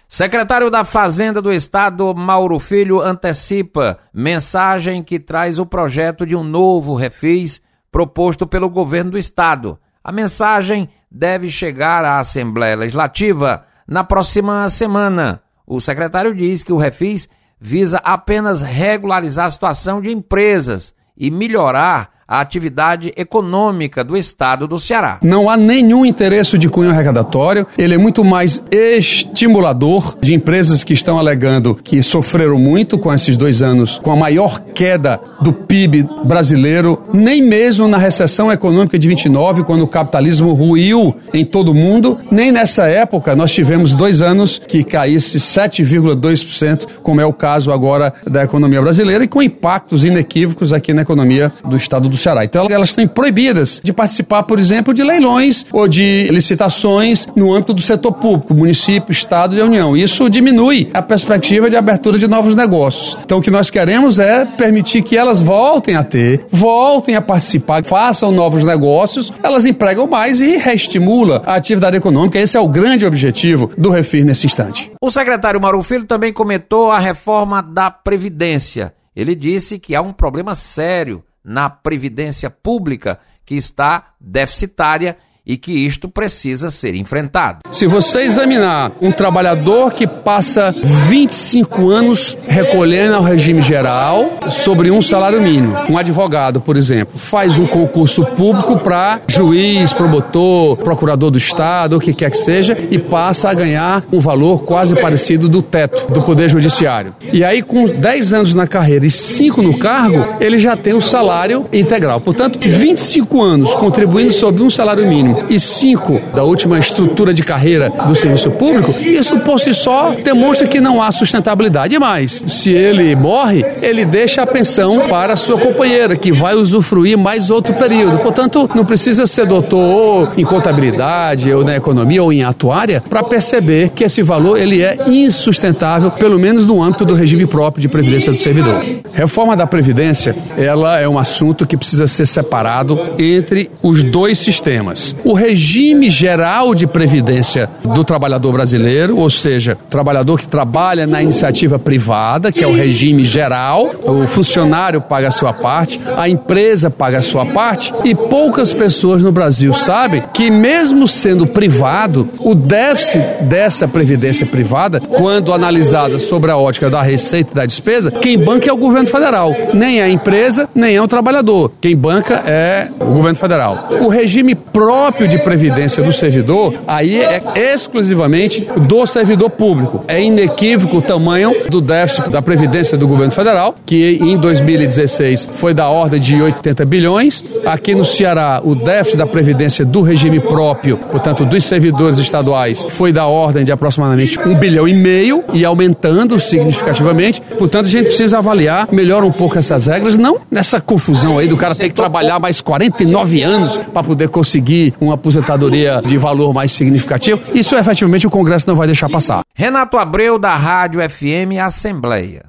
Secretário da Fazenda do Estado, Mauro Filho, antecipa mensagem que traz o projeto de um novo refis proposto pelo governo do Estado. A mensagem deve chegar à Assembleia Legislativa na próxima semana. O secretário diz que o refis visa apenas regularizar a situação de empresas e melhorar a atividade econômica do Estado do Ceará. Não há nenhum interesse de cunho arrecadatório, ele é muito mais estimulador de empresas que estão alegando que sofreram muito com esses 2 anos, com a maior queda do PIB brasileiro, nem mesmo na recessão econômica de 29, quando o capitalismo ruiu em todo o mundo, nem nessa época nós tivemos 2 anos que caísse 7,2%, como é o caso agora da economia brasileira, e com impactos inequívocos aqui na economia do Estado do Ceará. Então elas estão proibidas de participar, por exemplo, de leilões ou de licitações no âmbito do setor público, município, Estado e União. Isso diminui a perspectiva de abertura de novos negócios. Então o que nós queremos é permitir que elas voltem a participar, façam novos negócios, elas empregam mais e reestimula a atividade econômica. Esse é o grande objetivo do refis nesse instante. O secretário Mauro Filho também comentou a reforma da Previdência. Ele disse que há um problema sério na Previdência Pública que está deficitária e que isto precisa ser enfrentado. Se você examinar um trabalhador que passa 25 anos recolhendo ao regime geral sobre um salário mínimo, um advogado, por exemplo, faz um concurso público para juiz, promotor, procurador do Estado, o que quer que seja, e passa a ganhar um valor quase parecido do teto do Poder Judiciário. E aí, com 10 anos na carreira e 5 no cargo, ele já tem o salário integral. Portanto, 25 anos contribuindo sobre um salário mínimo e 5 da última estrutura de carreira do serviço público, isso por si só demonstra que não há sustentabilidade. Mais, se ele morre, ele deixa a pensão para a sua companheira, que vai usufruir mais outro período. Portanto, não precisa ser doutor em contabilidade, ou na economia, ou em atuária, para perceber que esse valor ele é insustentável, pelo menos no âmbito do regime próprio de previdência do servidor. Reforma da Previdência, ela é um assunto que precisa ser separado entre os 2 sistemas. O regime geral de previdência do trabalhador brasileiro, ou seja, o trabalhador que trabalha na iniciativa privada, que é o regime geral, o funcionário paga a sua parte, a empresa paga a sua parte, e poucas pessoas no Brasil sabem que, mesmo sendo privado, o déficit dessa previdência privada, quando analisada sobre a ótica da receita e da despesa, quem banca é o governo federal, nem é a empresa, nem é o trabalhador. Quem banca é o governo federal. O regime próprio de previdência do servidor, aí é exclusivamente do servidor público. É inequívoco o tamanho do déficit da previdência do governo federal, que em 2016 foi da ordem de 80 bilhões. Aqui no Ceará, o déficit da previdência do regime próprio, portanto, dos servidores estaduais, foi da ordem de aproximadamente 1,5 bilhão e aumentando significativamente. Portanto, a gente precisa avaliar melhor um pouco essas regras, não nessa confusão aí do cara ter que trabalhar mais 49 anos para poder conseguir uma aposentadoria de valor mais significativo. Isso efetivamente o Congresso não vai deixar passar. Renato Abreu, da Rádio FM Assembleia.